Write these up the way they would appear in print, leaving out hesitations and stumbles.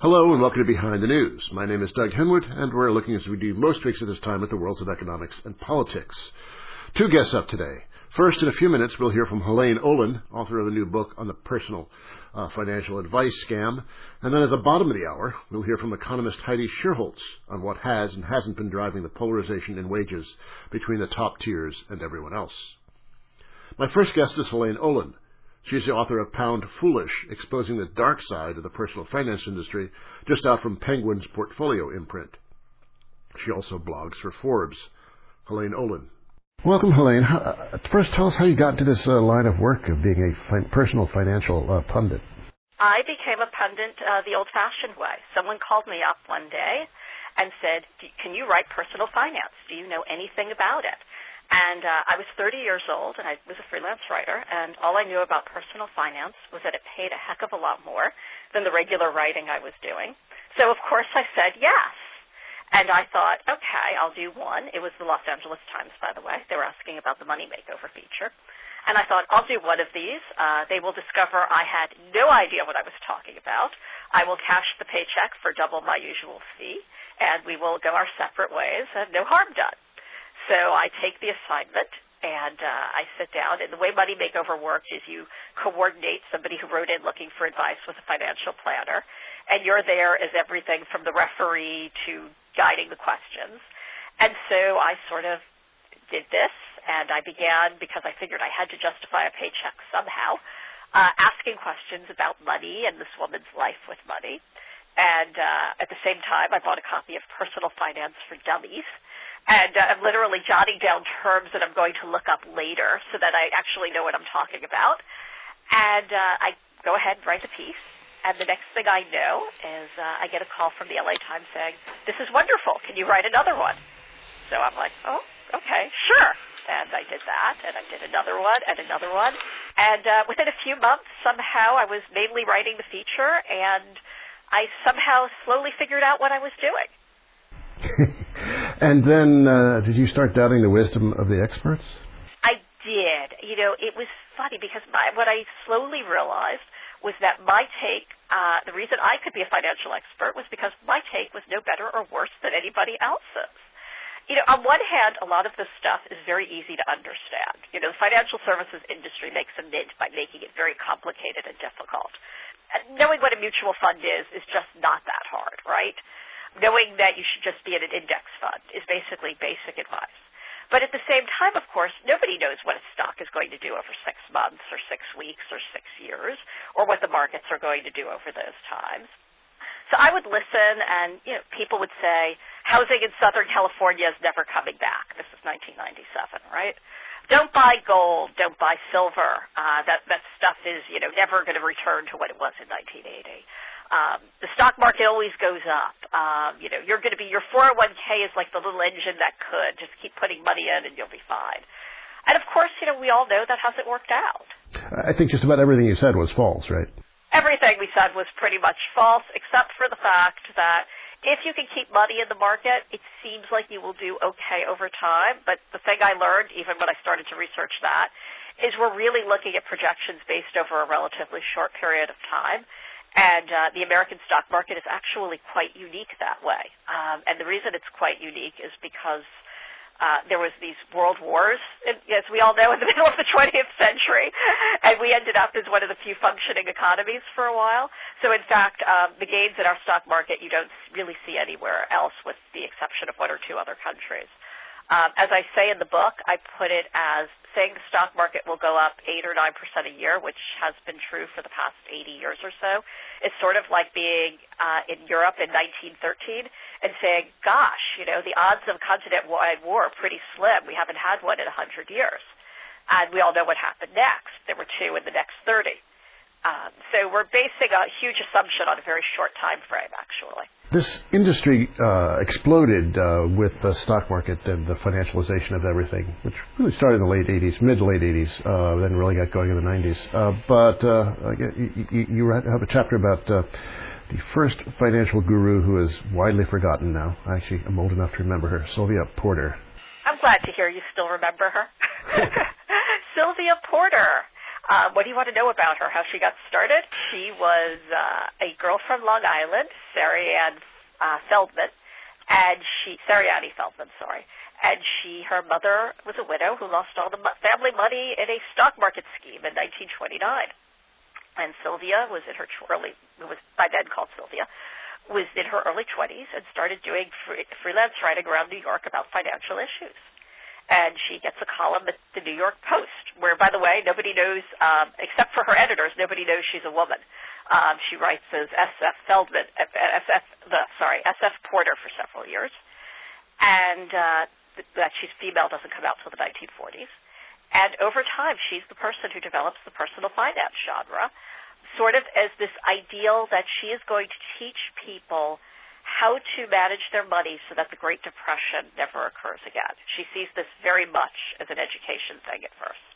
Hello and welcome to Behind the News. My name is Doug Henwood, and we're looking, as we do most weeks at this time, at the worlds of economics and politics. Two guests up today. First, in a few minutes, we'll hear from Helene Olin, author of a new book on the personal financial advice scam. And then at the bottom of the hour, we'll hear from economist Heidi Shierholz on what has and hasn't been driving the polarization in wages between the top tiers and everyone else. My first guest is Helene Olin. She's the author of Pound Foolish, Exposing the Dark Side of the Personal Finance Industry, just out from Penguin's Portfolio imprint. She also blogs for Forbes. Helene Olin. Welcome, Helene. First, tell us how you got into this line of work of being a personal financial pundit. I became a pundit the old-fashioned way. Someone called me up one day and said, can you write personal finance? Do you know anything about it? And I was 30 years old, and I was a freelance writer, and all I knew about personal finance was that it paid a heck of a lot more than the regular writing I was doing. So, of course, I said yes. And I thought, okay, I'll do one. It was the Los Angeles Times, by the way. They were asking about the Money Makeover feature. And I thought, I'll do one of these. They will discover I had no idea what I was talking about. I will cash the paycheck for double my usual fee, and we will go our separate ways, and no harm done. So I take the assignment, and I sit down. And the way Money Makeover worked is you coordinate somebody who wrote in looking for advice with a financial planner, and you're there as everything from the referee to guiding the questions. And so I sort of did this, and I began, because I figured I had to justify a paycheck somehow, asking questions about money and this woman's life with money. And at the same time, I bought a copy of Personal Finance for Dummies. And I'm literally jotting down terms that I'm going to look up later so that I actually know what I'm talking about. And I go ahead and write the piece. And the next thing I know is I get a call from the LA Times saying, this is wonderful. Can you write another one? So I'm like, oh, okay, sure. And I did that, and I did another one and another one. And within a few months, somehow I was mainly writing the feature, and I somehow slowly figured out what I was doing. And then did you start doubting the wisdom of the experts? I did. You know, it was funny because what I slowly realized was that my take, the reason I could be a financial expert was because my take was no better or worse than anybody else's. You know, on one hand, a lot of this stuff is very easy to understand. You know, the financial services industry makes a mint by making it very complicated and difficult. And knowing what a mutual fund is just not that hard, right? Knowing that you should just be in an index fund is basically basic advice. But at the same time, of course, nobody knows what a stock is going to do over 6 months or 6 weeks or 6 years, or what the markets are going to do over those times. So I would listen, and you know, people would say, housing in Southern California is never coming back. This is 1997, right? Don't buy gold, don't buy silver. That stuff is, you know, never going to return to what it was in 1980. The stock market always goes up. You know, your 401k is like the little engine that could. Just keep putting money in and you'll be fine. And of course, you know, we all know that hasn't worked out. I think just about everything you said was false, right? Everything we said was pretty much false, except for the fact that if you can keep money in the market, it seems like you will do okay over time. But the thing I learned, even when I started to research that, is we're really looking at projections based over a relatively short period of time. And the American stock market is actually quite unique that way. And the reason it's quite unique is because there was these world wars, as we all know, in the middle of the 20th century, and we ended up as one of the few functioning economies for a while. So, in fact, the gains in our stock market you don't really see anywhere else with the exception of 1 or 2 other countries. As I say in the book, I put it as saying the stock market will go up 8 or 9% a year, which has been true for the past 80 years or so. It's sort of like being in Europe in 1913 and saying, gosh, you know, the odds of continent-wide war are pretty slim. We haven't had one in 100 years. And we all know what happened next. There were 2 in the next 30. So we're basing a huge assumption on a very short time frame, actually. This industry exploded with the stock market and the financialization of everything, which really started in the late 80s, mid to late 80s, then really got going in the 90s. But you have a chapter about the first financial guru who is widely forgotten now. Actually, I'm old enough to remember her, Sylvia Porter. I'm glad to hear you still remember her. Sylvia Porter. What do you want to know about her? How she got started? She was a girl from Long Island, Sarianne Feldman, Sarianne Feldman, sorry. And her mother was a widow who lost all the family money in a stock market scheme in 1929. And Sylvia was in her who was by then called Sylvia, was in her early 20s and started doing freelance writing around New York about financial issues. And she gets a column at the New York Post, where, by the way, nobody knows, except for her editors, nobody knows she's a woman. She writes as S.F. Porter for several years. And that she's female doesn't come out till the 1940s. And over time, she's the person who develops the personal finance genre, sort of as this ideal that she is going to teach people how to manage their money so that the Great Depression never occurs again. She sees this very much as an education thing at first.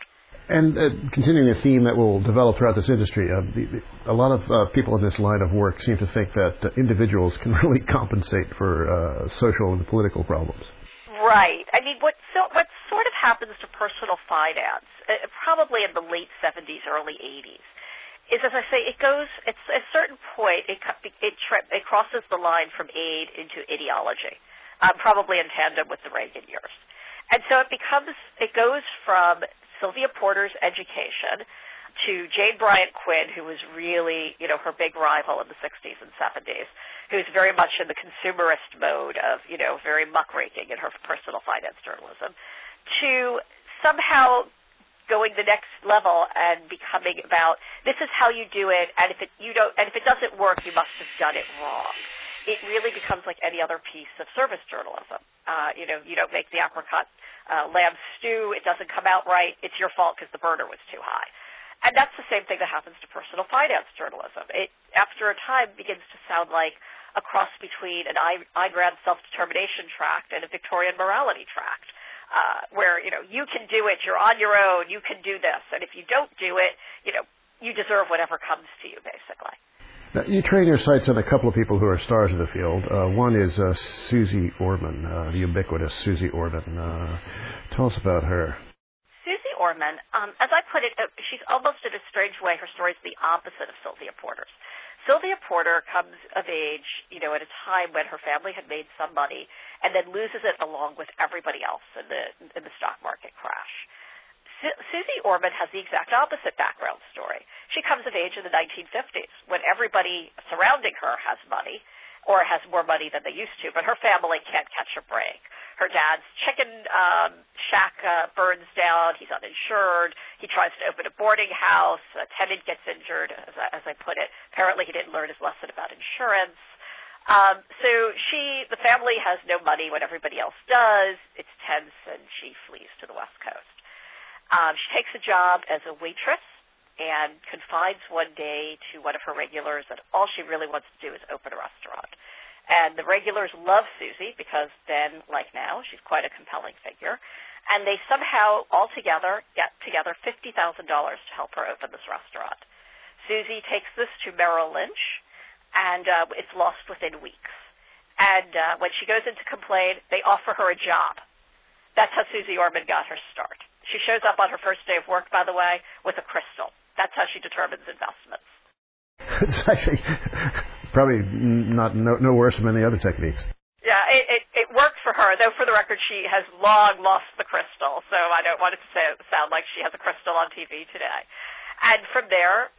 And continuing a theme that will develop throughout this industry, a lot of people in this line of work seem to think that individuals can really compensate for social and political problems. Right. I mean, what sort of happens to personal finance, probably in the late 70s, early 80s, is, as I say, at a certain point, it crosses the line from aid into ideology, probably in tandem with the Reagan years. And so it goes from Sylvia Porter's education to Jane Bryant Quinn, who was really, her big rival in the 60s and 70s, who's very much in the consumerist mode of, very muckraking in her personal finance journalism, to somehow going the next level and becoming about, this is how you do it, and if it doesn't work, you must have done it wrong. It really becomes like any other piece of service journalism. You don't make the apricot lamb stew, it doesn't come out right, it's your fault because the burner was too high. And that's the same thing that happens to personal finance journalism. It, after a time, begins to sound like a cross between an Ayn Rand self-determination tract and a Victorian morality tract, where, you can do it, you're on your own, you can do this, and if you don't do it, you deserve whatever comes to you, basically. Now, you train your sights on a couple of people who are stars of the field. One is Susie Orman, the ubiquitous Susie Orman. Tell us about her. Orman, as I put it, she's almost in a strange way, her story is the opposite of Sylvia Porter's. Sylvia Porter comes of age, at a time when her family had made some money and then loses it along with everybody else in the stock market crash. Susie Orman has the exact opposite background story. She comes of age in the 1950s when everybody surrounding her has money or has more money than they used to, but her family can't catch a break. Her dad's chicken shack burns down. He's uninsured. He tries to open a boarding house. A tenant gets injured, as I put it. Apparently he didn't learn his lesson about insurance. So the family has no money when everybody else does. It's tense, and she flees to the West Coast. She takes a job as a waitress and confides one day to one of her regulars that all she really wants to do is open a restaurant. And the regulars love Susie because then, like now, she's quite a compelling figure. And they somehow, all together, get together $50,000 to help her open this restaurant. Susie takes this to Merrill Lynch, and it's lost within weeks. And when she goes in to complain, they offer her a job. That's how Susie Orman got her start. She shows up on her first day of work, by the way, with a crystal. That's how she determines investments. It's actually probably no worse than many other techniques. Yeah, it worked for her, though for the record she has long lost the crystal, so I don't want it to sound like she has a crystal on TV today. And from there,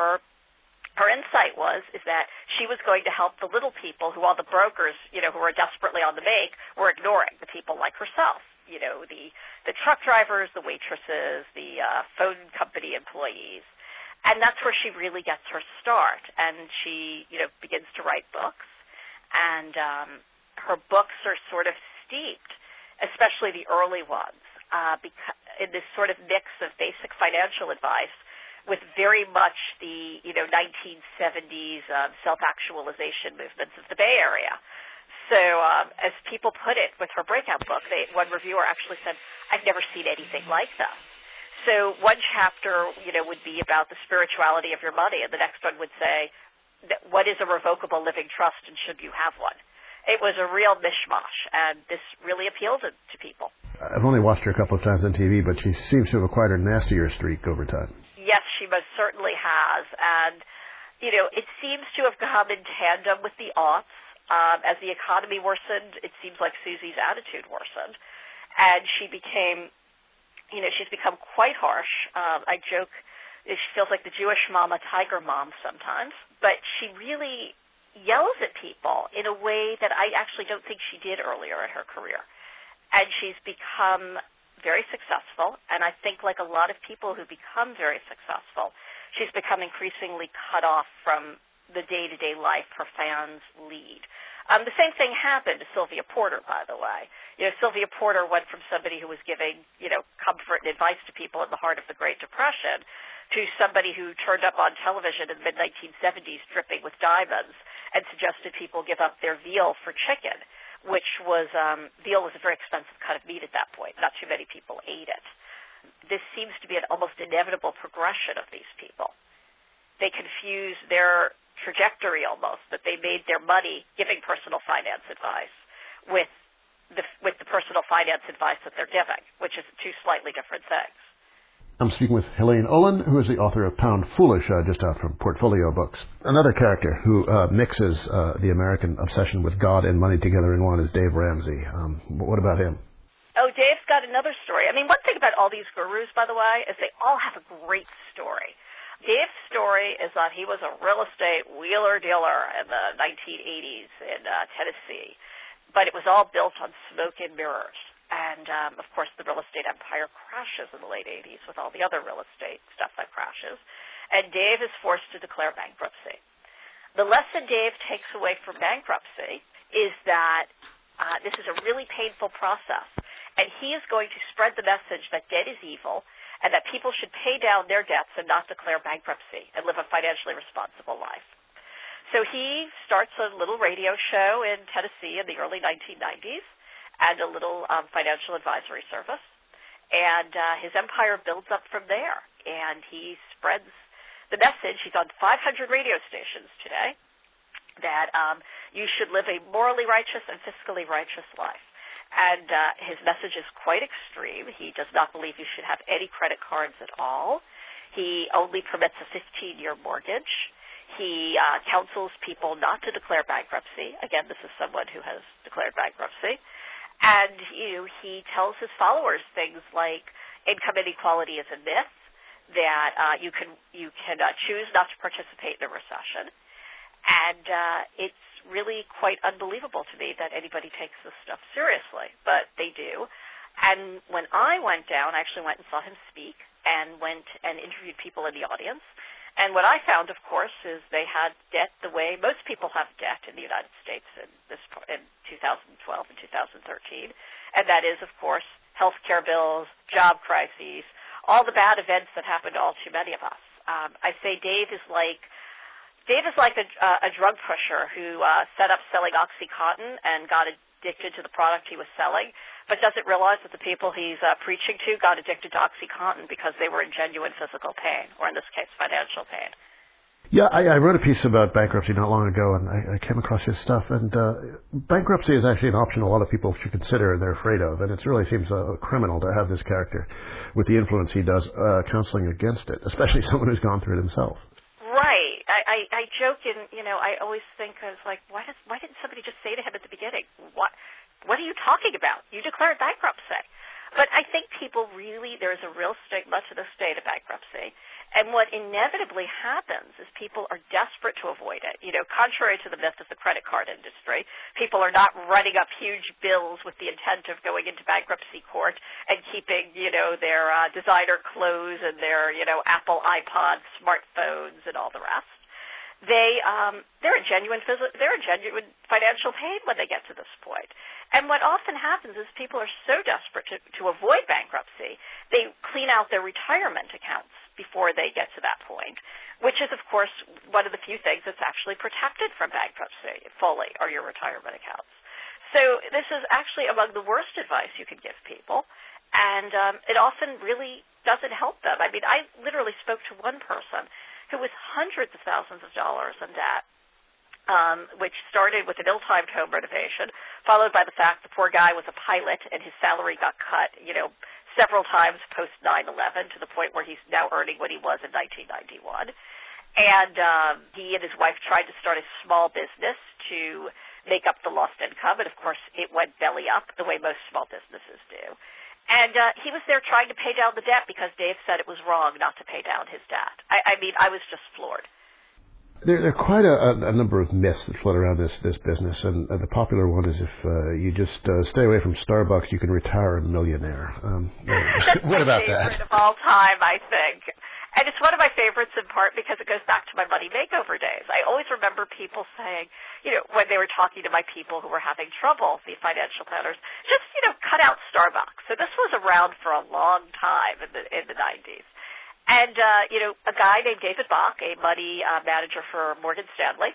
her insight is that she was going to help the little people who all the brokers, who were desperately on the make, were ignoring, the people like herself. The truck drivers, the waitresses, the phone company employees. And that's where she really gets her start. And she, begins to write books. And her books are sort of steeped, especially the early ones, in this sort of mix of basic financial advice with very much the, 1970s self-actualization movements of the Bay Area. So as people put it with her breakout book, one reviewer actually said, I've never seen anything like this. So one chapter, would be about the spirituality of your money, and the next one would say, what is a revocable living trust and should you have one? It was a real mishmash, and this really appealed to people. I've only watched her a couple of times on TV, but she seems to have acquired a nastier streak over time. Yes, she most certainly has. And, it seems to have come in tandem with the aughts. As the economy worsened, it seems like Susie's attitude worsened. And she became, she's become quite harsh. I joke, she feels like the Jewish mama, tiger mom sometimes. But she really yells at people in a way that I actually don't think she did earlier in her career. And she's become very successful, and I think like a lot of people who become very successful, she's become increasingly cut off from the day-to-day life her fans lead. The same thing happened to Sylvia Porter, by the way. Sylvia Porter went from somebody who was giving, comfort and advice to people in the heart of the Great Depression to somebody who turned up on television in the mid-1970s dripping with diamonds and suggested people give up their veal for chicken, which was, veal was a very expensive cut of meat at that point. Not too many people ate it. This seems to be an almost inevitable progression of these people. They confuse their trajectory almost, that they made their money giving personal finance advice with the personal finance advice that they're giving, which is two slightly different things. I'm speaking with Helene Olin, who is the author of Pound Foolish, just out from Portfolio Books. Another character who mixes the American obsession with God and money together in one is Dave Ramsey. What about him? Oh, Dave's got another story. I mean, one thing about all these gurus, by the way, is they all have a great story. Dave's story is that he was a real estate wheeler-dealer in the 1980s in Tennessee, but it was all built on smoke and mirrors. And, of course, the real estate empire crashes in the late 80s with all the other real estate stuff that crashes. And Dave is forced to declare bankruptcy. The lesson Dave takes away from bankruptcy is that this is a really painful process. And he is going to spread the message that debt is evil and that people should pay down their debts and not declare bankruptcy and live a financially responsible life. So he starts a little radio show in Tennessee in the early 1990s. And a little financial advisory service. And his empire builds up from there. And he spreads the message. He's on 500 radio stations today that you should live a morally righteous and fiscally righteous life. And his message is quite extreme. He does not believe you should have any credit cards at all. He only permits a 15-year mortgage. He counsels people not to declare bankruptcy. Again, this is someone who has declared bankruptcy. And, he tells his followers things like income inequality is a myth, that you can choose not to participate in a recession. And it's really quite unbelievable to me that anybody takes this stuff seriously, but they do. And when I went down, I actually went and saw him speak and went and interviewed people in the audience. And what I found, of course, is they had debt the way most people have debt in the United States in 2012 and 2013. And that is, of course, health care bills, job crises, all the bad events that happened to all too many of us. I say Dave is like a drug pusher who set up selling OxyContin and got addicted to the product he was selling, but doesn't realize that the people he's preaching to got addicted to OxyContin because they were in genuine physical pain, or in this case, financial pain. Yeah, I wrote a piece about bankruptcy not long ago, and I came across his stuff. And bankruptcy is actually an option a lot of people should consider and they're afraid of. And it really seems criminal to have this character, with the influence he does, counseling against it, especially someone who's gone through it himself. Right. I joke, and I always think I was like, why didn't somebody just say to him at the beginning, what are you talking about? You declared bankruptcy. But I think people really, there's a real stigma to this day to bankruptcy. And what inevitably happens is people are desperate to avoid it. Contrary to the myth of the credit card industry, people are not running up huge bills with the intent of going into bankruptcy court and keeping, their designer clothes and their, Apple iPods, smartphones, and all the rest. They're in genuine financial pain when they get to this point. And what often happens is people are so desperate to avoid bankruptcy, they clean out their retirement accounts before they get to that point, which is, of course, one of the few things that's actually protected from bankruptcy fully are your retirement accounts. So this is actually among the worst advice you can give people, and it often really doesn't help them. I mean, I literally spoke to one person who was hundreds of thousands of dollars in debt, which started with an ill-timed home renovation, followed by the fact the poor guy was a pilot and his salary got cut, several times post 9/11 to the point where he's now earning what he was in 1991. And he and his wife tried to start a small business to make up the lost income, and of course it went belly up the way most small businesses do. And he was there trying to pay down the debt because Dave said it was wrong not to pay down his debt. I mean, I was just floored. There are quite a number of myths that float around this business, and the popular one is if you just stay away from Starbucks, you can retire a millionaire. What about that? That's my favorite of all time, I think. And it's one of my favorites in part because it goes back to my money makeover days. I always remember people saying, when they were talking to my people who were having trouble, the financial planners, just, cut out Starbucks. So this was around for a long time in the 90s. And, a guy named David Bach, a money manager for Morgan Stanley,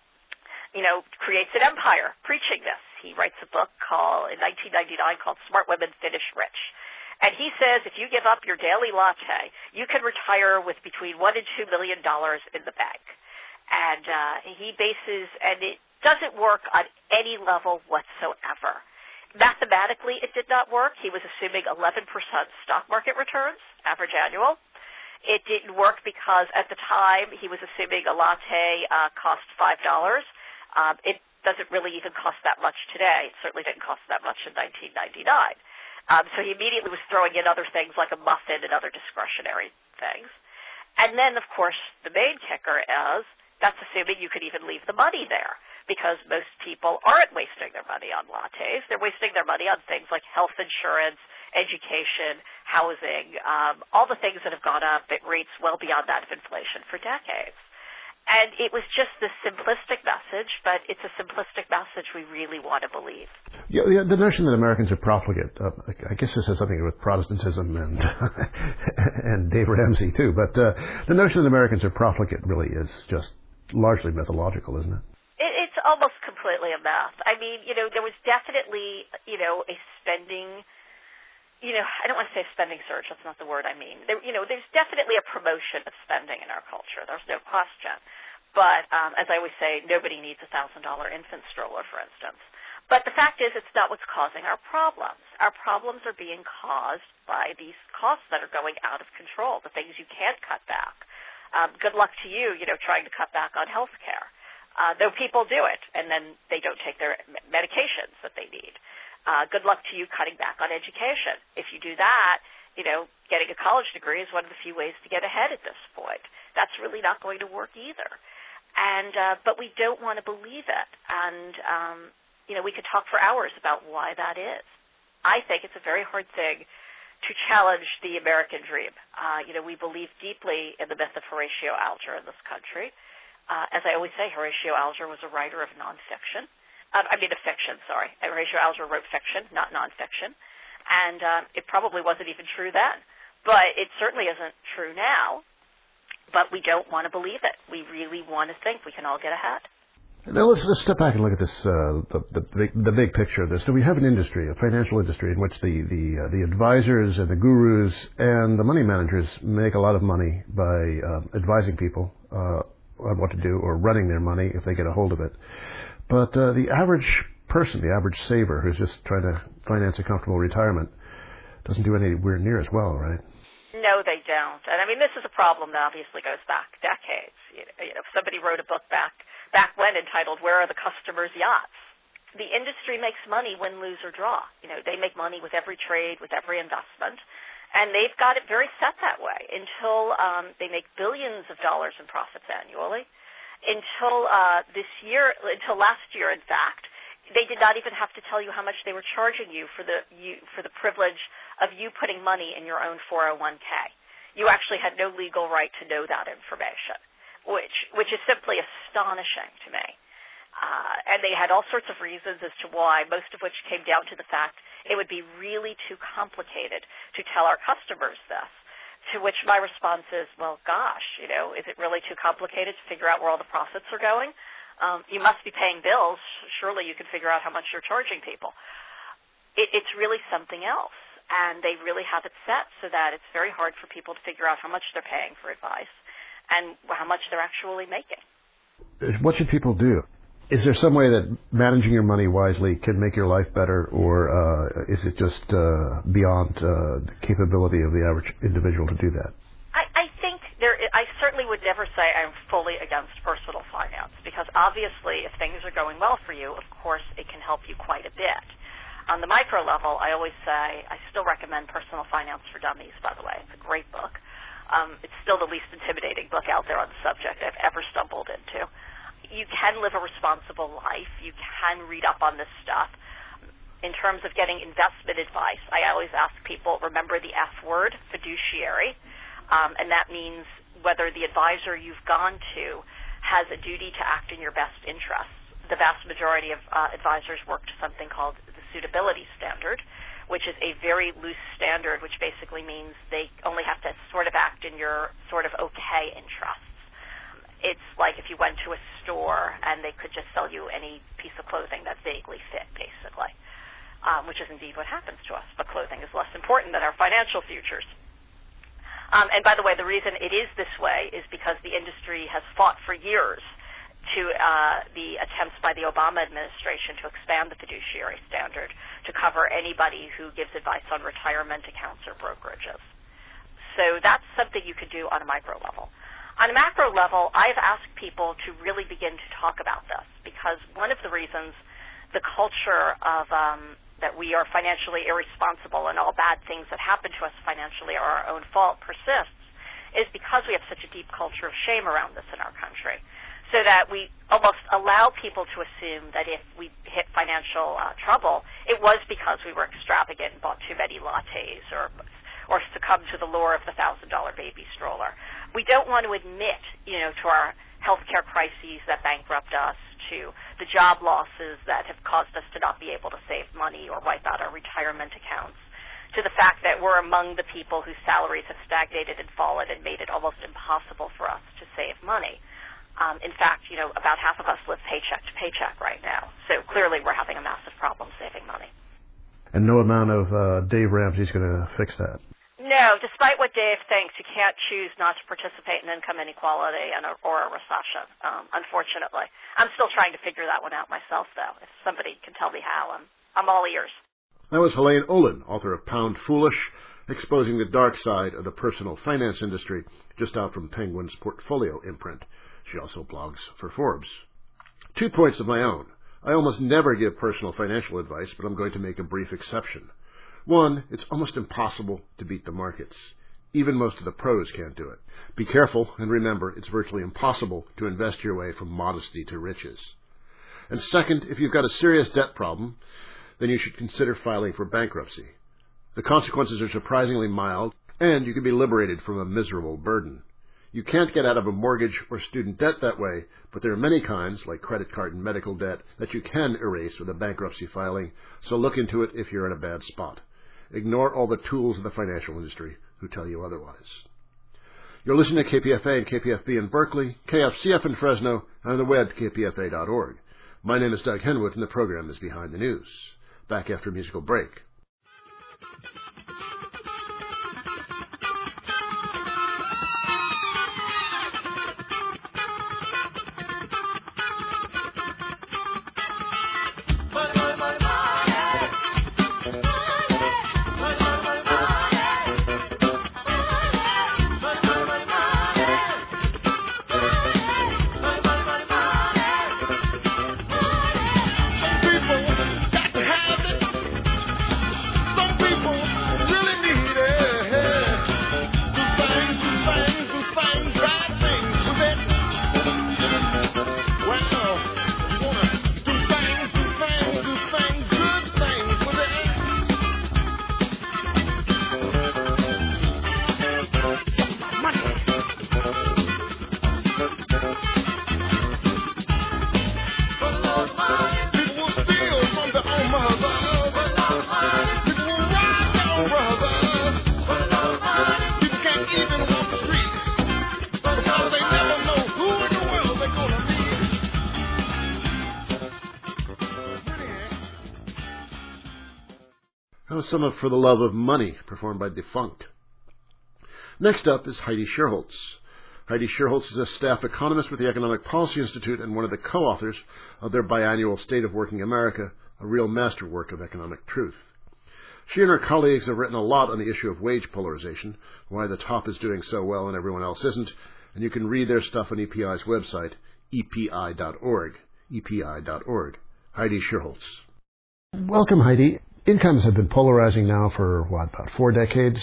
creates an empire preaching this. He writes a book in 1999 called Smart Women Finish Rich. And he says if you give up your daily latte, you can retire with between $1 and $2 million in the bank. And he bases, and it doesn't work on any level whatsoever. Mathematically, it did not work. He was assuming 11% stock market returns, average annual. It didn't work because at the time he was assuming a latte cost $5. It doesn't really even cost that much today. It certainly didn't cost that much in 1999. So he immediately was throwing in other things like a muffin and other discretionary things. And then, of course, the main kicker is that's assuming you could even leave the money there because most people aren't wasting their money on lattes. They're wasting their money on things like health insurance, education, housing, all the things that have gone up at rates well beyond that of inflation for decades. And it was just this simplistic message, but it's a simplistic message we really want to believe. Yeah, the notion that Americans are profligate, I guess this has something to do with Protestantism and and Dave Ramsey too, but the notion that Americans are profligate really is just largely mythological, isn't it? It's almost completely a myth. I mean, there was definitely, a spending, I don't want to say spending surge. That's not the word I mean. There's definitely a promotion of spending in our culture. There's no question. But as I always say, nobody needs a $1,000 infant stroller, for instance. But the fact is, it's not what's causing our problems. Our problems are being caused by these costs that are going out of control, the things you can't cut back. Good luck to you, trying to cut back on health care. Though people do it, and then they don't take their medications that they need. Good luck to you cutting back on education. If you do that, getting a college degree is one of the few ways to get ahead at this point. That's really not going to work either. And but we don't want to believe it. And, we could talk for hours about why that is. I think it's a very hard thing to challenge the American dream. We believe deeply in the myth of Horatio Alger in this country. As I always say, Horatio Alger was a writer of nonfiction. Of fiction, sorry. Horatio Alger wrote fiction, not nonfiction. And it probably wasn't even true then. But it certainly isn't true now. But we don't want to believe it. We really want to think we can all get ahead. Now let's step back and look at this, the big picture of this. So we have an industry, a financial industry, in which the advisors and the gurus and the money managers make a lot of money by advising people on what to do or running their money if they get a hold of it. But the average person, the average saver who's just trying to finance a comfortable retirement, doesn't do anywhere near as well, right? No, they don't. And this is a problem that obviously goes back decades. Somebody wrote a book back when entitled "Where Are the Customers' Yachts?" The industry makes money win, lose, or draw. They make money with every trade, with every investment, and they've got it very set that way until they make billions of dollars in profits annually. Until last year, in fact, they did not even have to tell you how much they were charging you for the privilege of you putting money in your own 401k. You actually had no legal right to know that information, which is simply astonishing to me. And they had all sorts of reasons as to why, most of which came down to the fact it would be really too complicated to tell our customers this. To which my response is, well, gosh, is it really too complicated to figure out where all the profits are going? You must be paying bills. Surely you can figure out how much you're charging people. It's really something else. And they really have it set so that it's very hard for people to figure out how much they're paying for advice and how much they're actually making. What should people do? Is there some way that managing your money wisely can make your life better, or is it just beyond the capability of the average individual to do that? I think I certainly would never say I'm fully against personal finance, because obviously if things are going well for you, of course it can help you quite a bit. On the micro level, I always say, I still recommend Personal Finance for Dummies, by the way. It's a great book. It's still the least intimidating book out there on the subject I've ever stumbled into. You can live a responsible life. You can read up on this stuff. In terms of getting investment advice, I always ask people, remember the F word, fiduciary, and that means whether the advisor you've gone to has a duty to act in your best interests. The vast majority of advisors work to something called the suitability standard, which is a very loose standard, which basically means they only have to sort of act in your sort of okay interests. It's like if you went to a store and they could just sell you any piece of clothing that vaguely fit, basically, which is indeed what happens to us. But clothing is less important than our financial futures. And by the way, the reason it is this way is because the industry has fought for years to the attempts by the Obama administration to expand the fiduciary standard to cover anybody who gives advice on retirement accounts or brokerages. So that's something you could do on a micro level. On a macro level, I've asked people to really begin to talk about this, because one of the reasons the culture of that we are financially irresponsible and all bad things that happen to us financially are our own fault persists is because we have such a deep culture of shame around this in our country, so that we almost allow people to assume that if we hit financial trouble, it was because we were extravagant and bought too many lattes or succumbed to the lure of the $1,000 baby stroller. We don't want to admit, to our healthcare crises that bankrupt us, to the job losses that have caused us to not be able to save money or wipe out our retirement accounts, to the fact that we're among the people whose salaries have stagnated and fallen and made it almost impossible for us to save money. In fact, about half of us live paycheck to paycheck right now. So clearly we're having a massive problem saving money. And no amount of Dave Ramsey's going to fix that. No, despite what Dave thinks, you can't choose not to participate in income inequality or a recession, unfortunately. I'm still trying to figure that one out myself, though. If somebody can tell me how, I'm all ears. That was Helene Olin, author of Pound Foolish, exposing the dark side of the personal finance industry, just out from Penguin's Portfolio imprint. She also blogs for Forbes. 2 points of my own. I almost never give personal financial advice, but I'm going to make a brief exception. One, it's almost impossible to beat the markets. Even most of the pros can't do it. Be careful, and remember, it's virtually impossible to invest your way from modesty to riches. And second, if you've got a serious debt problem, then you should consider filing for bankruptcy. The consequences are surprisingly mild, and you can be liberated from a miserable burden. You can't get out of a mortgage or student debt that way, but there are many kinds, like credit card and medical debt, that you can erase with a bankruptcy filing, so look into it if you're in a bad spot. Ignore all the tools of the financial industry who tell you otherwise. You're listening to KPFA and KPFB in Berkeley, KFCF in Fresno, and on the web, kpfa.org. My name is Doug Henwood, and the program is Behind the News. Back after a musical break. Some of For the Love of Money, performed by Defunct. Next up is Heidi Sherholtz. Heidi Shierholz is a staff economist with the Economic Policy Institute and one of the co-authors of their biannual State of Working America, a real masterwork of economic truth. She and her colleagues have written a lot on the issue of wage polarization, why the top is doing so well and everyone else isn't, and you can read their stuff on EPI's website, epi.org. epi.org. Heidi Shierholz. Welcome, Heidi. Incomes have been polarizing now for, about 4 decades,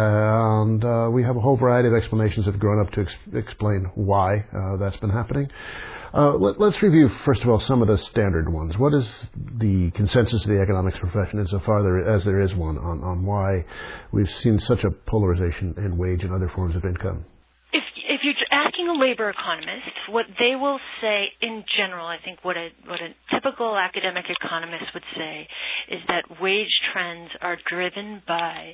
and we have a whole variety of explanations that have grown up to explain why that's been happening. Let's review, first of all, some of the standard ones. What is the consensus of the economics profession, insofar as there is one, on why we've seen such a polarization in wage and other forms of income? If you're asking a labor economist, what they will say in general, I think what a typical academic economist would say is that wage trends are driven by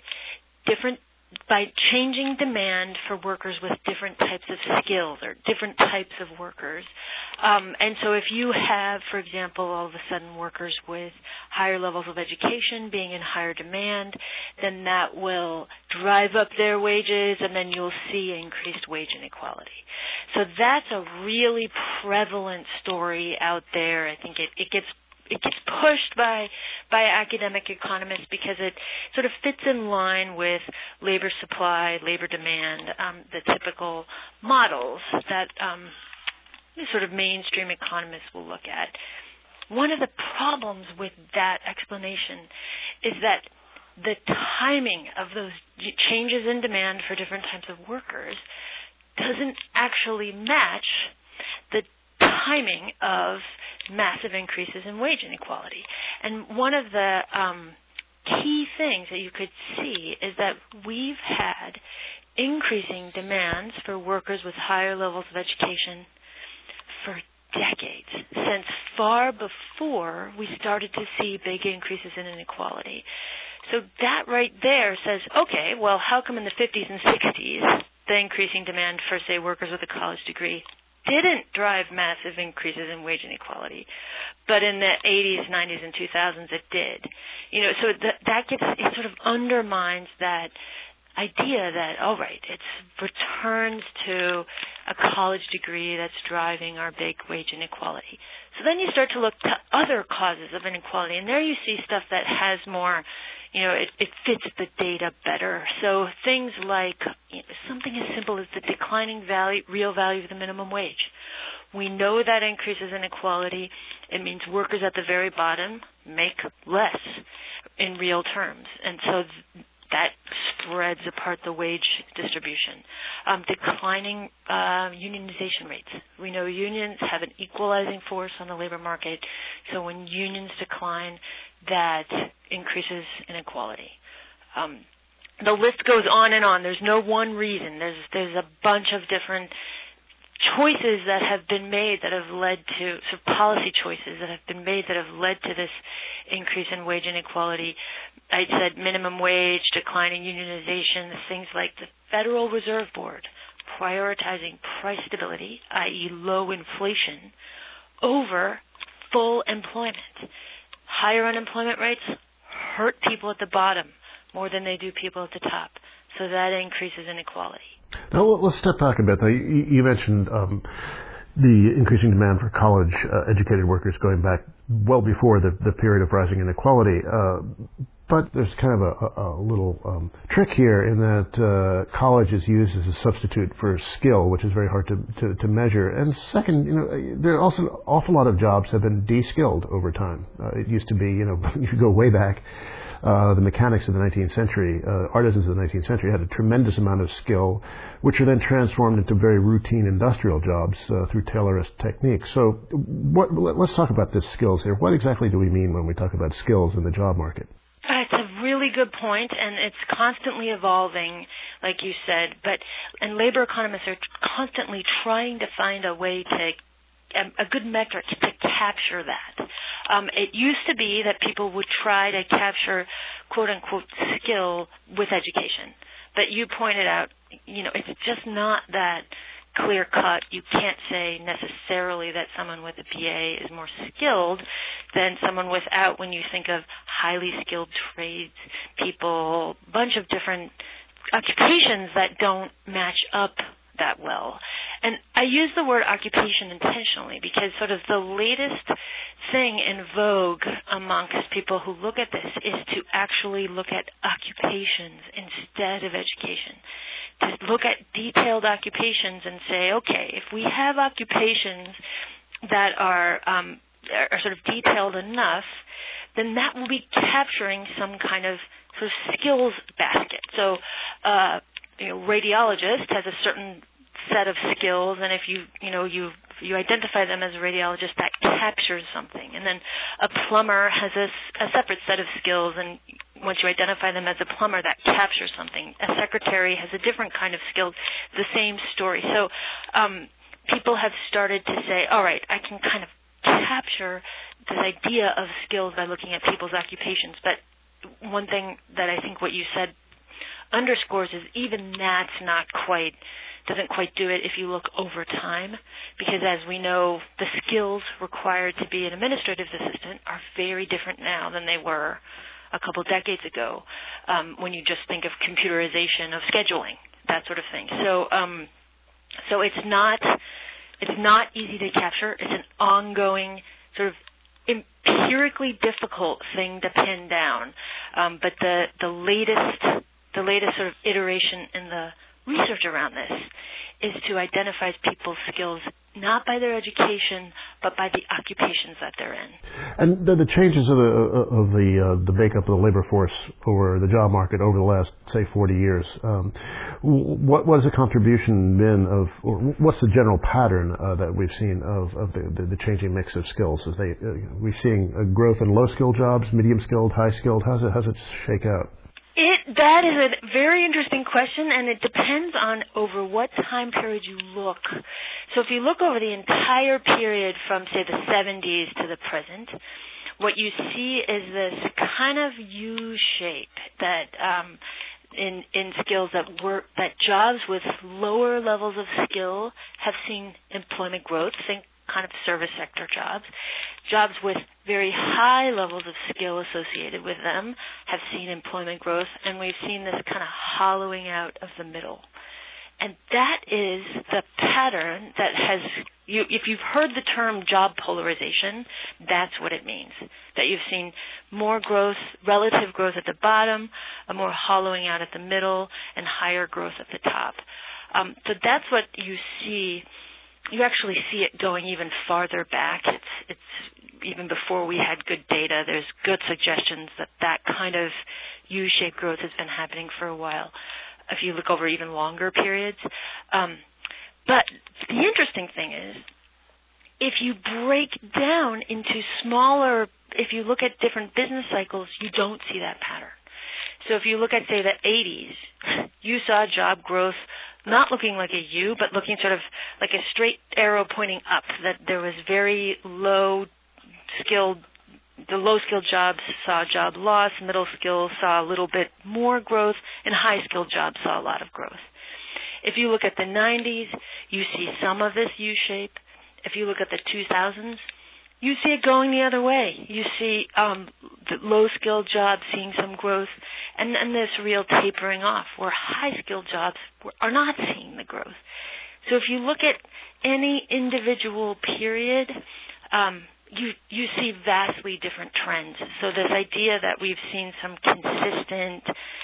changing demand for workers with different types of skills or different types of workers. And so if you have, for example, all of a sudden workers with higher levels of education being in higher demand, then that will drive up their wages, and then you'll see increased wage inequality. So that's a really prevalent story out there. I think it gets pushed by academic economists because it sort of fits in line with labor supply, labor demand, the typical models that sort of mainstream economists will look at. One of the problems with that explanation is that the timing of those changes in demand for different types of workers doesn't actually match the timing of massive increases in wage inequality. And one of the key things that you could see is that we've had increasing demands for workers with higher levels of education for decades, since far before we started to see big increases in inequality. So that right there says, okay, well, how come in the 50s and 60s the increasing demand for, say, workers with a college degree didn't drive massive increases in wage inequality, but in the 80s, 90s, and 2000s it did. So it sort of undermines that idea that, all right, it's returns to a college degree that's driving our big wage inequality. So then you start to look to other causes of inequality, and there you see stuff that has more, it fits the data better. So things like something as simple as the declining real value of the minimum wage. We know that increases inequality. It means workers at the very bottom make less in real terms, and so that spreads apart the wage distribution. Declining unionization rates. We know unions have an equalizing force on the labor market, so when unions decline, that increases inequality. The list goes on and on. There's no one reason. There's a bunch of different choices that have been made that have led to, sort of policy choices that have been made that have led to this increase in wage inequality. I said minimum wage, declining unionization, things like the Federal Reserve Board prioritizing price stability, i.e. low inflation, over full employment. Higher unemployment rates hurt people at the bottom more than they do people at the top. So that increases inequality. Now, let's step back a bit. Now, you mentioned the increasing demand for college-educated workers going back well before the period of rising inequality. But there's kind of a little trick here in that college is used as a substitute for skill, which is very hard to measure. And second, there are also an awful lot of jobs have been de-skilled over time. It used to be, if you go way back, the mechanics of the 19th century, artisans of the 19th century had a tremendous amount of skill, which are then transformed into very routine industrial jobs through Taylorist techniques. So let's talk about the skills here. What exactly do we mean when we talk about skills in the job market? It's a really good point, and it's constantly evolving, like you said. And labor economists are constantly trying to find a way a good metric to capture that. It used to be that people would try to capture quote-unquote skill with education. But you pointed out, it's just not that clear-cut. You can't say necessarily that someone with a BA is more skilled than someone without, when you think of highly skilled trades people, bunch of different occupations that don't match up that well. And I use the word occupation intentionally because sort of the latest thing in vogue amongst people who look at this is to actually look at occupations instead of education. To look at detailed occupations and say, okay, if we have occupations that are sort of detailed enough, then that will be capturing some kind of sort of skills basket. So, radiologist has a certain set of skills, and if you identify them as a radiologist, that captures something. And then a plumber has a separate set of skills, and once you identify them as a plumber, that captures something. A secretary has a different kind of skills, the same story. So people have started to say, all right, I can kind of capture this idea of skills by looking at people's occupations. But one thing that I think what you said underscores is even that's doesn't quite do it if you look over time, because as we know, the skills required to be an administrative assistant are very different now than they were a couple decades ago, when you just think of computerization of scheduling, that sort of thing. So it's not easy to capture. It's an ongoing sort of empirically difficult thing to pin down. But the latest sort of iteration in the research around this is to identify people's skills not by their education, but by the occupations that they're in. And the changes of the makeup of the labor force or the job market over the last, say, 40 years, what has the contribution been of, or what's the general pattern that we've seen of the changing mix of skills? We're seeing a growth in low-skilled jobs, medium-skilled, high-skilled. How's it shake out? That is a very interesting question, and it depends on over what time period you look. So if you look over the entire period from, say, the 70s to the present, what you see is this kind of U-shape that in skills that jobs with lower levels of skill have seen employment growth. Think kind of service sector jobs. Jobs with very high levels of skill associated with them have seen employment growth, and we've seen this kind of hollowing out of the middle. And that is the pattern that if you've heard the term job polarization, that's what it means. That you've seen more growth, relative growth at the bottom, a more hollowing out at the middle, and higher growth at the top. So that's what you see. You actually see it going even farther back. It's even before we had good data. There's good suggestions that kind of U-shaped growth has been happening for a while, if you look over even longer periods. But the interesting thing is, if you break down into smaller, if you look at different business cycles, you don't see that pattern. So if you look at, say, the 80s, you saw job growth not looking like a U, but looking sort of like a straight arrow pointing up, that there was very low-skilled, the low-skilled jobs saw job loss, middle skill saw a little bit more growth, and high-skilled jobs saw a lot of growth. If you look at the 90s, you see some of this U-shape. If you look at the 2000s, you see it going the other way. You see the low-skilled jobs seeing some growth, and this real tapering off, where high-skilled jobs are not seeing the growth. So if you look at any individual period, you see vastly different trends. So this idea that we've seen some consistent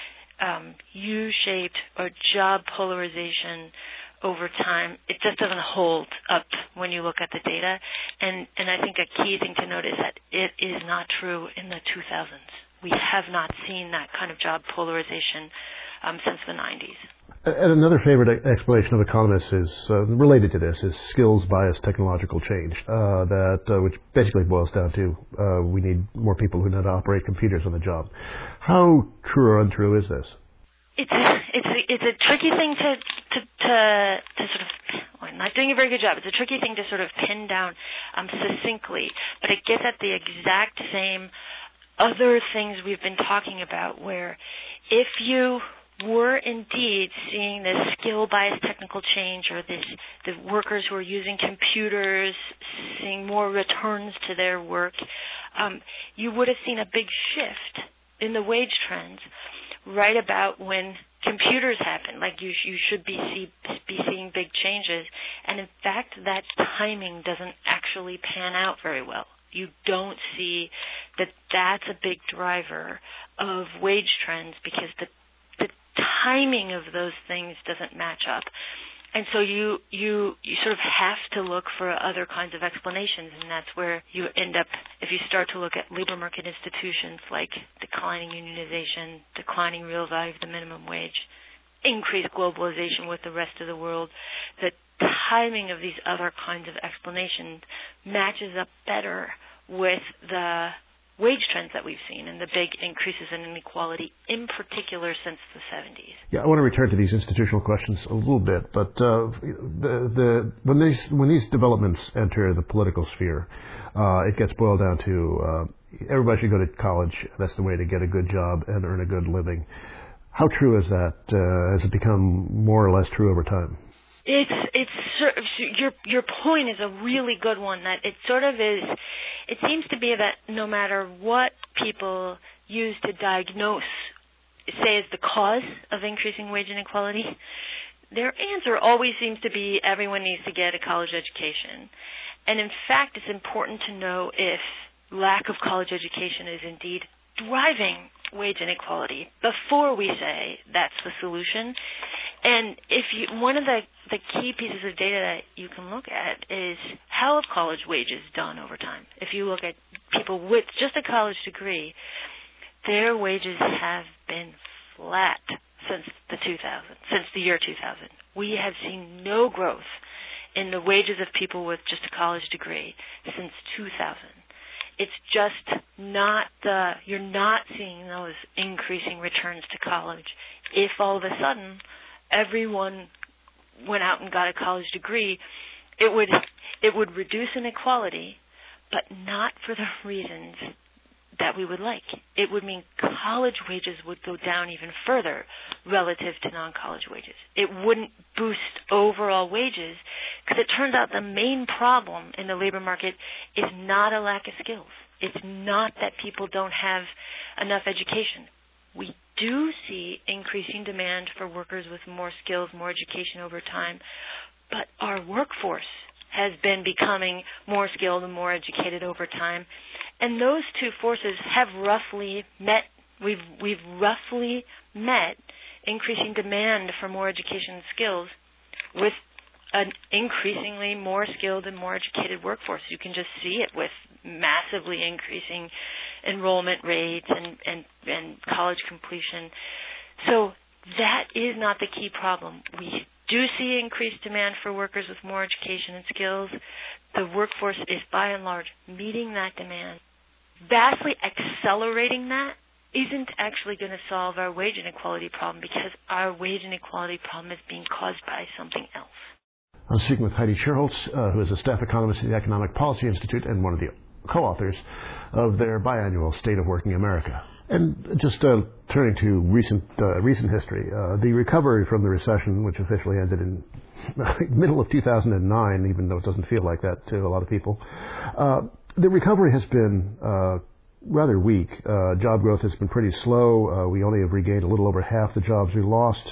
U-shaped or job polarization over time, it just doesn't hold up when you look at the data. And I think a key thing to note is that it is not true in the 2000s. We have not seen that kind of job polarization since the 90s. And another favorite explanation of economists is related to this is skills-biased technological change, which basically boils down to we need more people who know how to operate computers on the job. How true or untrue is this? It's a tricky thing to sort of. Well, I'm not doing a very good job. It's a tricky thing to sort of pin down succinctly, but it gets at the exact same other things we've been talking about, where if you were indeed seeing this skill-biased technical change, or the workers who are using computers seeing more returns to their work, you would have seen a big shift in the wage trends right about when computers happen. Like you should be seeing big changes. And in fact, that timing doesn't actually pan out very well. You don't see that that's a big driver of wage trends because the timing of those things doesn't match up. And so you sort of have to look for other kinds of explanations, and that's where you end up, if you start to look at labor market institutions like declining unionization, declining real value of the minimum wage, increased globalization with the rest of the world, the timing of these other kinds of explanations matches up better with the wage trends that we've seen and the big increases in inequality, in particular since the 70s. Yeah, I want to return to these institutional questions a little bit, but when these developments enter the political sphere, it gets boiled down to everybody should go to college. That's the way to get a good job and earn a good living. How true is that? Has it become more or less true over time? Your point is a really good one. That it sort of is. It seems to be that no matter what people use to diagnose, say, as the cause of increasing wage inequality, their answer always seems to be everyone needs to get a college education. And in fact, it's important to know if lack of college education is indeed driving wage inequality before we say that's the solution. And one of the key pieces of data that you can look at is how have college wages done over time. If you look at people with just a college degree, their wages have been flat since the year 2000. We have seen no growth in the wages of people with just a college degree since 2000. It's just you're not seeing those increasing returns to college. If all of a sudden everyone went out and got a college degree, it would reduce inequality, but not for the reasons that we would like. It would mean college wages would go down even further relative to non-college wages. It wouldn't boost overall wages because it turns out the main problem in the labor market is not a lack of skills. It's not that people don't have enough education. We do see increasing demand for workers with more skills, more education over time, but our workforce has been becoming more skilled and more educated over time, and those two forces have roughly met. We've roughly met increasing demand for more education and skills with an increasingly more skilled and more educated workforce. You can just see it with massively increasing enrollment rates and college completion. So that is not the key problem. We do see increased demand for workers with more education and skills. The workforce is by and large meeting that demand. Vastly accelerating that isn't actually going to solve our wage inequality problem because our wage inequality problem is being caused by something else. I'm speaking with Heidi Shierholz, who is a staff economist at the Economic Policy Institute and one of the co-authors of their biannual State of Working America. And just turning to recent history, the recovery from the recession, which officially ended in middle of 2009, even though it doesn't feel like that to a lot of people, the recovery has been rather weak. Job growth has been pretty slow. We only have regained a little over half the jobs we lost.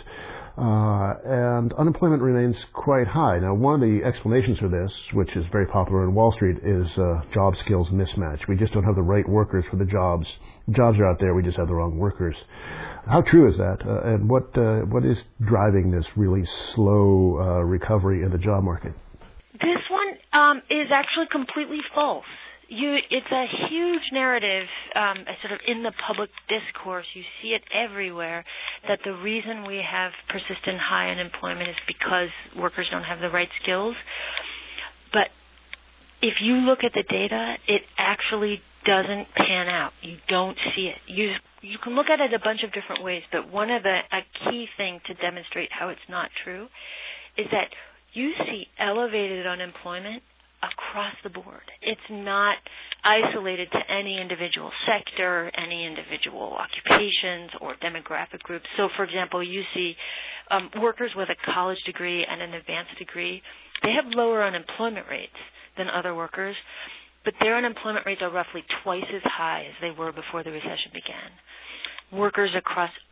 And unemployment remains quite high. Now, one of the explanations for this, which is very popular in Wall Street, is job skills mismatch. We just don't have the right workers for the jobs. Jobs are out there, we just have the wrong workers. How true is that? And what is driving this really slow recovery in the job market? This one is actually completely false. It's a huge narrative, sort of in the public discourse. You see it everywhere, that the reason we have persistent high unemployment is because workers don't have the right skills. But if you look at the data, it actually doesn't pan out. You don't see it. You can look at it a bunch of different ways, but a key thing to demonstrate how it's not true is that you see elevated unemployment across the board. It's not isolated to any individual sector, any individual occupations or demographic groups. So, for example, you see workers with a college degree and an advanced degree, they have lower unemployment rates than other workers, but their unemployment rates are roughly twice as high as they were before the recession began. Workers across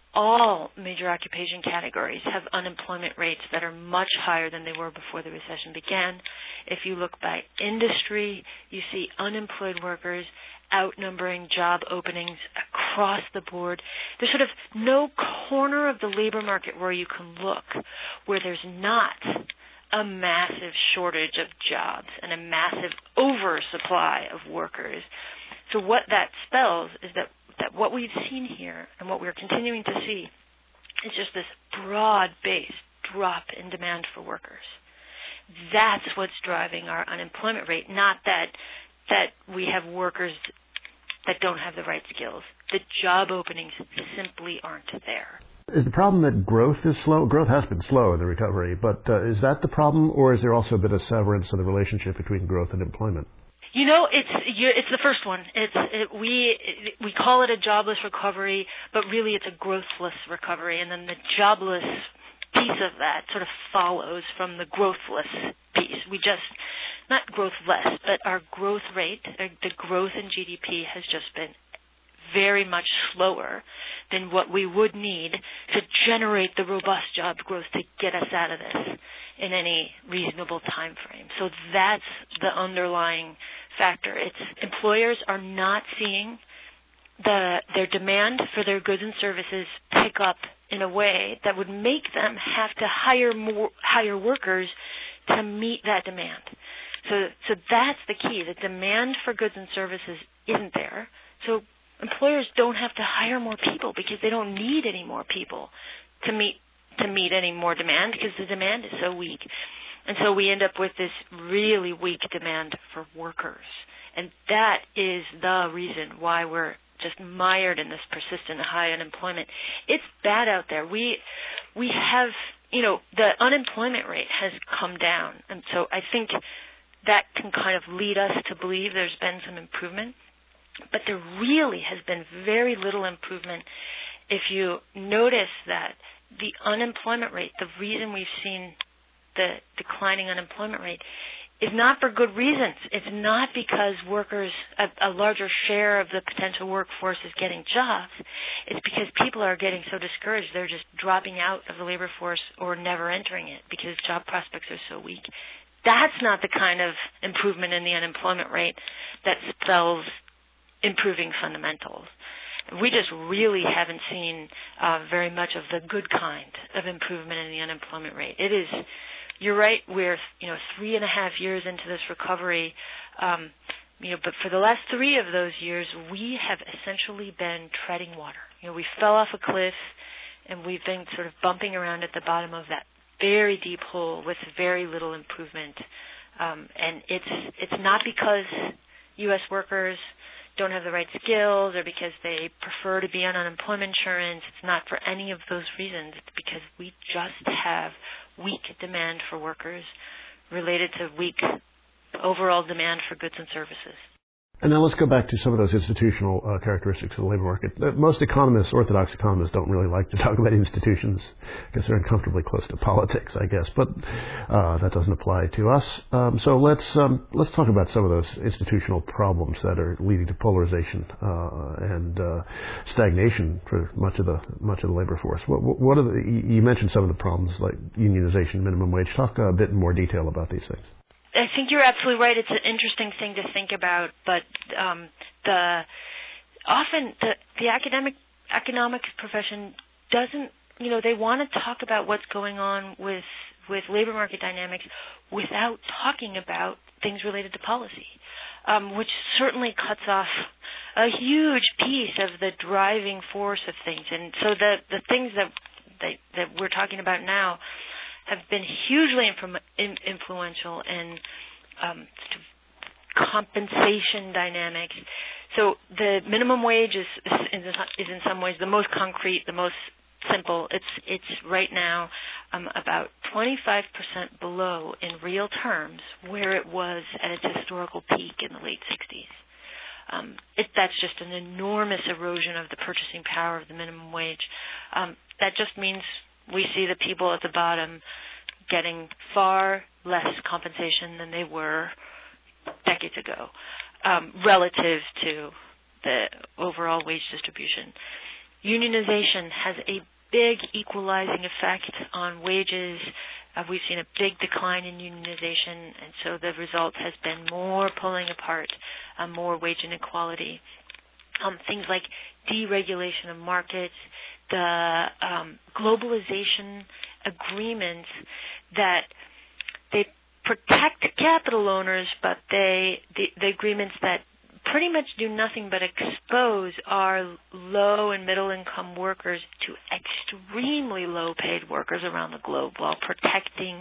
all major occupation categories have unemployment rates that are much higher than they were before the recession began. If you look by industry, you see unemployed workers outnumbering job openings across the board. There's sort of no corner of the labor market where you can look where there's not a massive shortage of jobs and a massive oversupply of workers. So what that spells is that what we've seen here and what we're continuing to see is just this broad-based drop in demand for workers. That's what's driving our unemployment rate, not that we have workers that don't have the right skills. The job openings simply aren't there. Is the problem that growth is slow? Growth has been slow in the recovery, but is that the problem, or is there also a bit of severance in the relationship between growth and employment? You know, it's the first one. We call it a jobless recovery, but really it's a growthless recovery, and then the jobless piece of that sort of follows from the growthless piece. We just, not growth less, but our growth rate, the growth in GDP has just been very much slower than what we would need to generate the robust job growth to get us out of this in any reasonable time frame. So that's the underlying factor. It's employers are not seeing their demand for their goods and services pick up in a way that would make them have to hire workers to meet that demand. So that's the key. The demand for goods and services isn't there. So employers don't have to hire more people because they don't need any more people to meet any more demand because the demand is so weak. And so we end up with this really weak demand for workers. And that is the reason why we're just mired in this persistent high unemployment. It's bad out there. We have, the unemployment rate has come down. And so I think that can kind of lead us to believe there's been some improvement. But there really has been very little improvement. If you notice that the unemployment rate, the reason we've seen the declining unemployment rate is not for good reasons. It's not because workers, a larger share of the potential workforce is getting jobs. It's because people are getting so discouraged they're just dropping out of the labor force or never entering it because job prospects are so weak. That's not the kind of improvement in the unemployment rate that spells improving fundamentals. We just really haven't seen very much of the good kind of improvement in the unemployment rate. It is, you're right, we're 3.5 years into this recovery, but for the last 3 of those years, we have essentially been treading water. We fell off a cliff, and we've been sort of bumping around at the bottom of that very deep hole with very little improvement. And it's not because U.S. workers don't have the right skills or because they prefer to be on unemployment insurance. It's not for any of those reasons. It's because we just have weak demand for workers related to weak overall demand for goods and services. And now let's go back to some of those institutional characteristics of the labor market. Most economists, orthodox economists, don't really like to talk about institutions because they're uncomfortably close to politics, I guess. But that doesn't apply to us. So let's talk about some of those institutional problems that are leading to polarization and stagnation for much of the labor force. What are you mentioned some of the problems like unionization, minimum wage. Talk a bit in more detail about these things. I think you're absolutely right. It's an interesting thing to think about, but often the economics profession doesn't, they want to talk about what's going on with labor market dynamics without talking about things related to policy, which certainly cuts off a huge piece of the driving force of things. And so the things that we're talking about now have been hugely influential in compensation dynamics. So the minimum wage is in some ways the most concrete, the most simple. It's right now about 25% below in real terms where it was at its historical peak in the late 60s. That's just an enormous erosion of the purchasing power of the minimum wage. That just means we see the people at the bottom getting far less compensation than they were decades ago relative to the overall wage distribution. Unionization has a big equalizing effect on wages. We've seen a big decline in unionization, and so the result has been more pulling apart, more wage inequality. Things like deregulation of markets, the globalization agreements that they protect capital owners, but the agreements that pretty much do nothing but expose our low and middle income workers to extremely low paid workers around the globe while protecting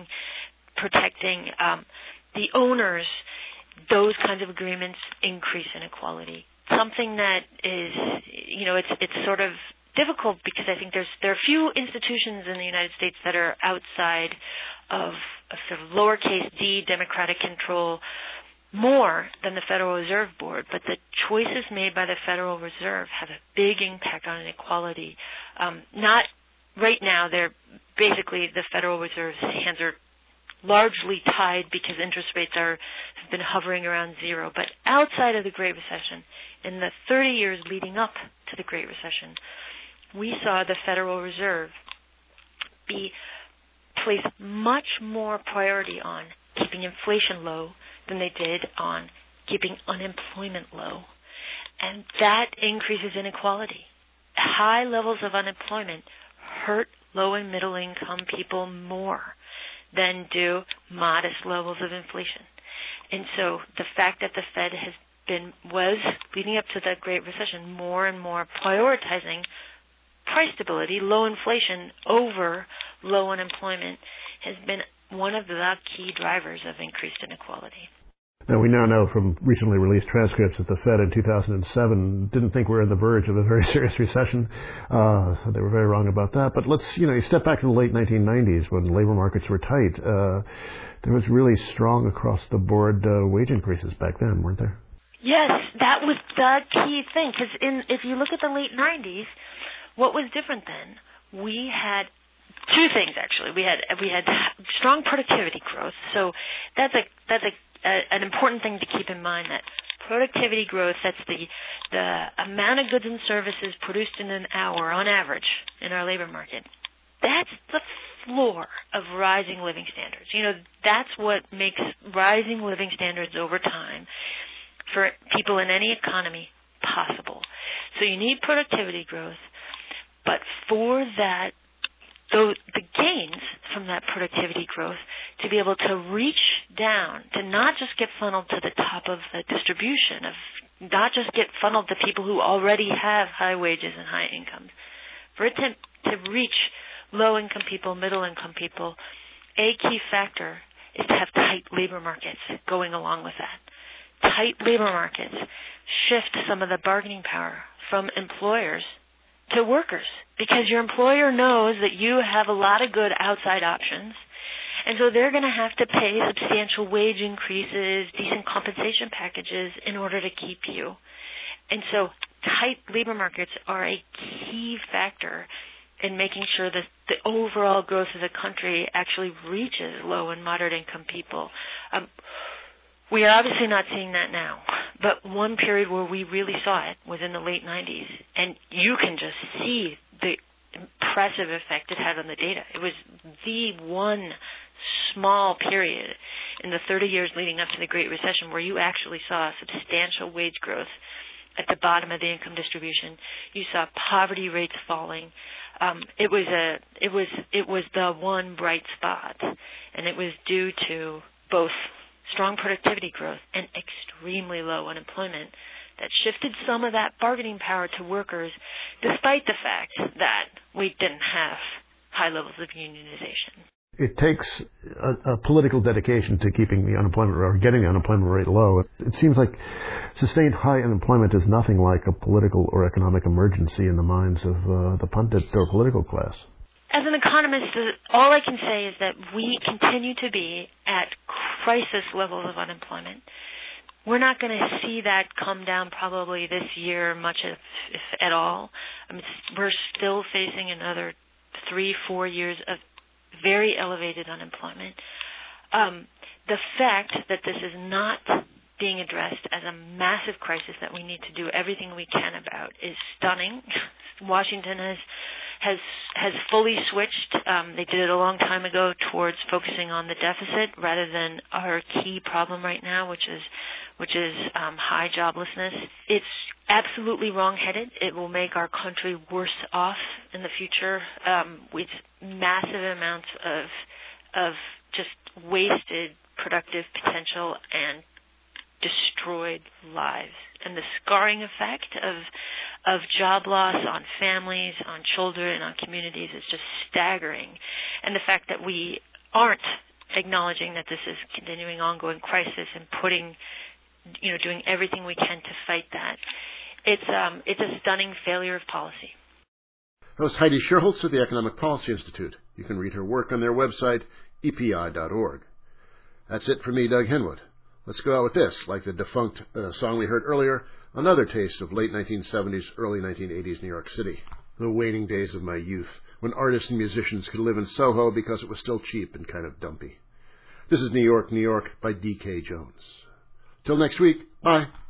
the owners. Those kinds of agreements increase inequality. Something that is, it's sort of difficult because I think there are few institutions in the United States that are outside of a sort of lowercase d democratic control more than the Federal Reserve Board, but the choices made by the Federal Reserve have a big impact on inequality. Not right now, they're basically the Federal Reserve's hands are largely tied because interest rates have been hovering around zero. But outside of the Great Recession, in the 30 years leading up to the Great Recession, we saw the Federal Reserve place much more priority on keeping inflation low than they did on keeping unemployment low. And that increases inequality. High levels of unemployment hurt low and middle income people more than do modest levels of inflation. And so the fact that the Fed was leading up to the Great Recession more and more prioritizing price stability, low inflation over low unemployment has been one of the key drivers of increased inequality. Now, we now know from recently released transcripts that the Fed in 2007 didn't think we were on the verge of a very serious recession. They were very wrong about that. But let's, you step back to the late 1990s when labor markets were tight. There was really strong across-the-board wage increases back then, weren't there? Yes, that was the key thing. Because if you look at the late 90s, what was different then? We had two things, actually. We had strong productivity growth. So that's an important thing to keep in mind, that productivity growth, that's the amount of goods and services produced in an hour on average in our labor market. That's the floor of rising living standards. That's what makes rising living standards over time for people in any economy possible. So you need productivity growth, but for that, the gains from that productivity growth to be able to reach down, to not just get funneled to the top of the distribution, not just get funneled to people who already have high wages and high incomes, for it to reach low-income people, middle-income people, a key factor is to have tight labor markets going along with that. Tight labor markets shift some of the bargaining power from employers to workers, because your employer knows that you have a lot of good outside options, and so they're going to have to pay substantial wage increases, decent compensation packages in order to keep you. And so tight labor markets are a key factor in making sure that the overall growth of the country actually reaches low and moderate income people. We are obviously not seeing that now, but one period where we really saw it was in the late 90s, and you can just see the impressive effect it had on the data. It was the one small period in the 30 years leading up to the Great Recession where you actually saw substantial wage growth at the bottom of the income distribution. You saw poverty rates falling. It was the one bright spot, and it was due to both strong productivity growth and extremely low unemployment that shifted some of that bargaining power to workers, despite the fact that we didn't have high levels of unionization. It takes a political dedication to keeping the unemployment rate, or getting the unemployment rate low. It seems like sustained high unemployment is nothing like a political or economic emergency in the minds of the pundit or political class. As an economist, all I can say is that we continue to be at crisis levels of unemployment. We're not going to see that come down probably this year much, if at all. We're still facing another 3-4 years of very elevated unemployment. The fact that this is not being addressed as a massive crisis that we need to do everything we can about is stunning, Washington has fully switched. They did it a long time ago towards focusing on the deficit rather than our key problem right now, which is high joblessness. It's absolutely wrong-headed. It will make our country worse off in the future with massive amounts of just wasted productive potential and destroyed lives. And the scarring effect of job loss on families, on children, on communities is just staggering. And the fact that we aren't acknowledging that this is a continuing ongoing crisis and doing everything we can to fight that, it's a stunning failure of policy. That was Heidi Sherholtz of the Economic Policy Institute. You can read her work on their website, epi.org. That's it for me, Doug Henwood. Let's go out with this, like the defunct song we heard earlier, another taste of late 1970s, early 1980s New York City. The waning days of my youth, when artists and musicians could live in Soho because it was still cheap and kind of dumpy. This is New York, New York by D.K. Jones. Till next week, bye.